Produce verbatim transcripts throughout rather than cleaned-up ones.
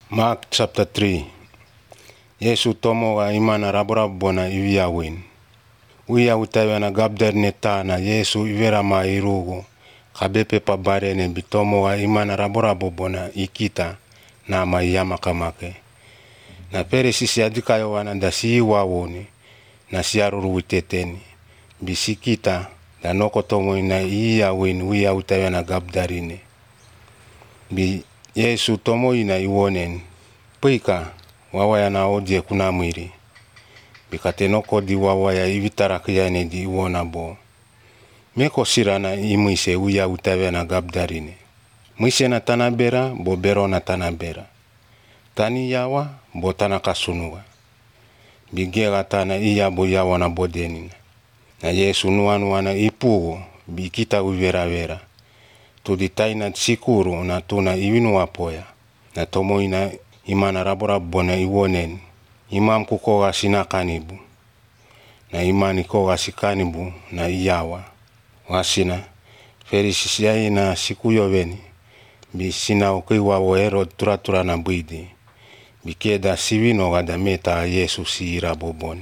Mark chapter three. Yesu tomo wa imana raborabona iwi awin. Uya utawe na gabder neta na Yesu ivera ma irugo. Kabepe pa barene bitomo wa imana raborabona ikita na ma iyama kamake. Na pere sisi adikayo wana da si wawoni na siaruru witeteni. Bisikita da noko tomo ina iya win uya utawe na gabdarine. Bi Yesu tomo ina iwonen. Pika wawaya na odie kuna mwiri. Bikate noko di wawaya ivitarakia ne di iwona bo. Meko sirana imuise uya utawe na gabdarine. Muise na tanabera bo bero na tanabera. Tani yawa bo tanakasunua. Bigera tana iya bo yawa na bodenina. Na Yesu nuanu na ipugo bikita uvera vera. Tudi taina sikuru na tuna iwinu wapoya. Na tomo ina imana raborabona iwonen. Imam kukoga sina kanibu. Na imani koga sikanibu na iyawa. Wasina ferisisia ina sikuyo veni. Bi sina ukiwa wo Herod turatura na buidi. Bikeda siwino gada meta Yesu siira boboni.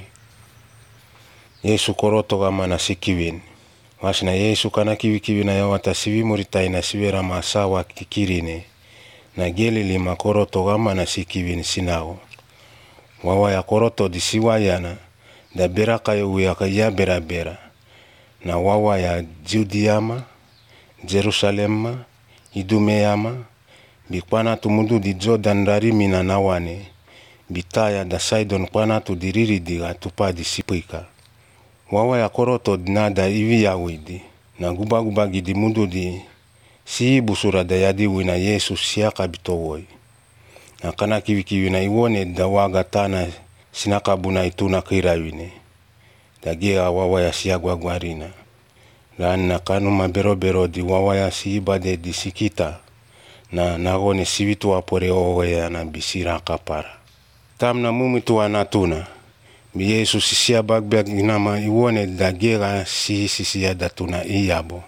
Yesu koroto gama na sikiwin. Wasina Yesu kana kiwi kiwi na yawata siwi muritai na siwera masawa kikirine. Na gelili makoroto gama na sikiwin sinao. Wawa ya koroto di siwayana. Da bera kayo uyaka ya bera bera. Na wawa ya Judiama, Jerusalema, Idumeyama. Bikwana tumudu di Jordan rarimi na nawane. Bitaya da Sidon kwana tu diriri diga tupa di sipika. Wawa ya koroto nada iwi ya widi. Na guba guba gidi mudu di si busura da yadi wina Yesu siaka bitowoi. Na kana kiwi kiwi na iwone da waga tana sinakabuna ituna kirawine. Da gia wawa ya siagwa gwarina. Na kanu mabero bero di wawa ya siibade di sikita. Na nagone sivitu wapore owe ya na bisira kapara. Tamna mumitu wanatuna. Bi Yesu sisia bagbeg inama iwone da gira si sisia datuna iyabo.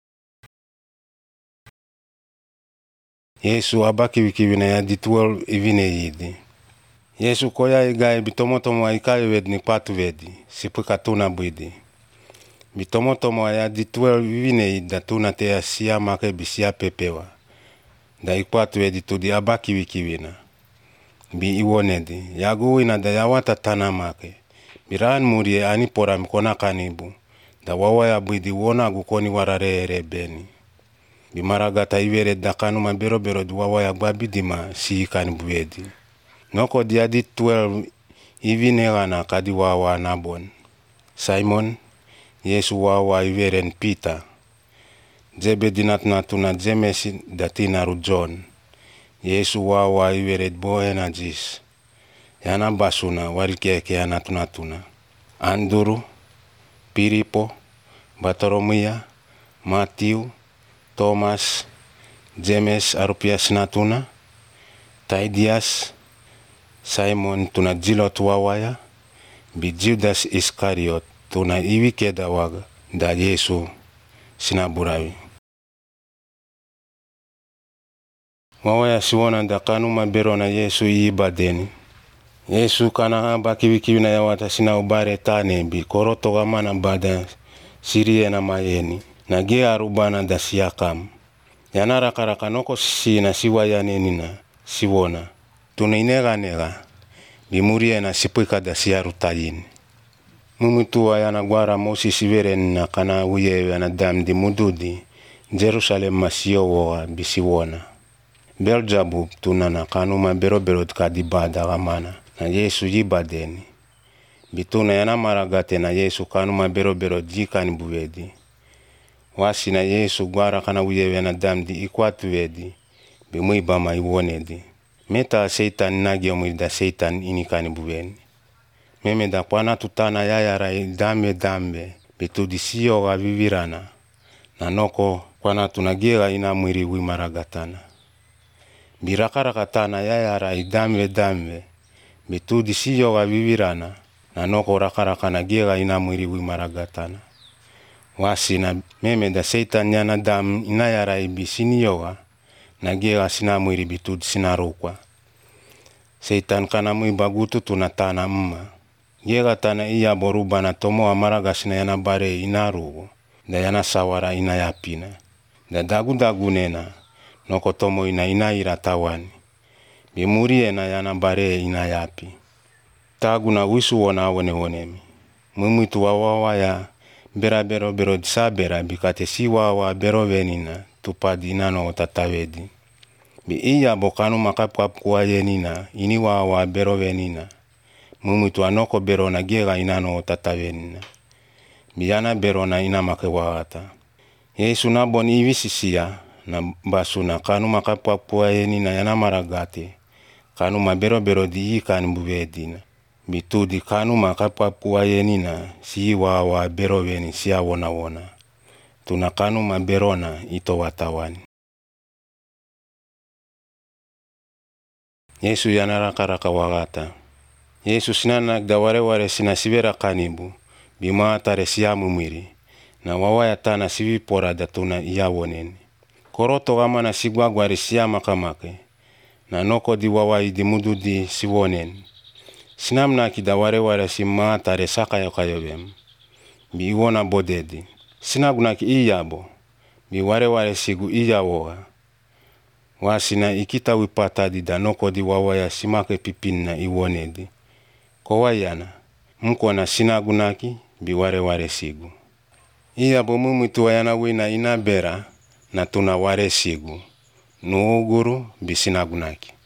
Yesu abaki wikiwina ya di twelve ivine yidi. Yesu koya igae bitomotomo wa ikayo wedni patu wedi. Sipuka tuna buidi. Bitomotomo ya di twelve ivine yidi da tuna tea siya make bisia pepewa. Da ikwatu wedi tu di abaki wikiwina. Bi iwonedi. Yaguwina da yawata tana make. Biraan murie ani pora mkona kanibu. Da wawaya buidi wona gukoni warare ere beni. Bimaragata ivere dakanu mabero bero di wawaya gbabidima si kanibu wedi. Noko dia di twelve ivine gana kadi wawa nabon. Simon, Yesu wawa iveren Peter. Jebe dinat natuna Jemesi datinaru John. Yesu wawa iveret bohena jis. Yana basuna warikeke yana tunatuna. Anduru, Piripo, Bartolomia, Matthew, Thomas, James arupias natuna, Taidias, Simon tuna Jilot wawaya, bi Judas Iscariot tuna iwikeda waga da Yesu sinaburawi. Wawaya siwona da kanu mabero na Yesu iibadeni. Yesu kana baki wikiwina ya wata sina ubare tane bi koroto gama na bada sirie na mayeni. Na gia arubana da siyakam. Yana raka raka noko sisi na siwa ya nenina siwona. Tuna inega nega. Bimurie na sipuika da siyarutayin. Mumutua yana gwara mosi siveren na kana uye yana dam di mududi. Jerusalem masiyowa bisiwona. Beelzebub tuna na kanuma bero bero kadibada gamana. Na Yesu yibadeni. Bituna yana maragate na Yesu kanuma bero bero jikani buwedi. Wasi na Yesu gwara kana uyewe na damdi ikwatu wedi. Bimuibama iwonedi. Meta Satan nagyomu da Satan inikani buweni. Meme da kwana tutana yayara idambe dambe. Bitudi siyo ga vivirana. Na noko kwana tunagira ina mwiri wimaragatana. Birakarakatana yayara idambe dambe. Bitudi siyo ga vivirana. Na noko rakarakana gira ina mwiri wimaragatana. Wasi na meme da Satan yana dam inayara ibi siniyoga. Na gira sina mwiri bitud sinarukwa. Seitan kana mui bagutu tuna tana mma. Gega tana iya borubana tomo amaragasina yana bare inarugo, da yana sawara ina yapina. Da dagu-dagunena, noko tomo ina ina ira tawani. Bimuriena yana bare ina yapi. Taguna wisu wona wone wonemi. Mumuitu wawawa ya bera bero bero disabera bikate si wawa bero venina tupadi inano tatawedi. Bi iya bokanu makap-kap kuwa yenina ini wawa bero venina. Mumuitu anoko bero na gega inano tatawenina. Bi yana bero na ina make wagata. Yesu nabon iwi sisia na basuna kanu makap-kap kuwa yenina yana maragate. Kanu ma bero bero di ikan buvedina. Bitu di kanu makap-kap kuwa yenina si wawa bero veni siya wona wona. Tuna kanu ma berona ito watawani. Yesu yana raka-raka wagata. Yesu sinanak da ware-ware sina sibera kanibu. Bima atare siya mumiri. Na wawaya tana sivi pora da tuna iya woneni. Koroto gama na sigwagwari siya makamake. Na noko di wawai di mudu di siwoneni. Sinam naki da ware-ware si maatare sakayo-kayobem. Bi iwona bodedi. Sinagunaki iyabo. Bi ware-ware sigu iya woga. Wasina ikita wipatadi da noko di wawaya simake pipinna iwonedi. Kowayana. Mkona sinagunaki bi ware-ware sigu. Iyabo mumuitu wayana wina ina bera na tuna ware sigu. Nuuguru bi sinagunaki.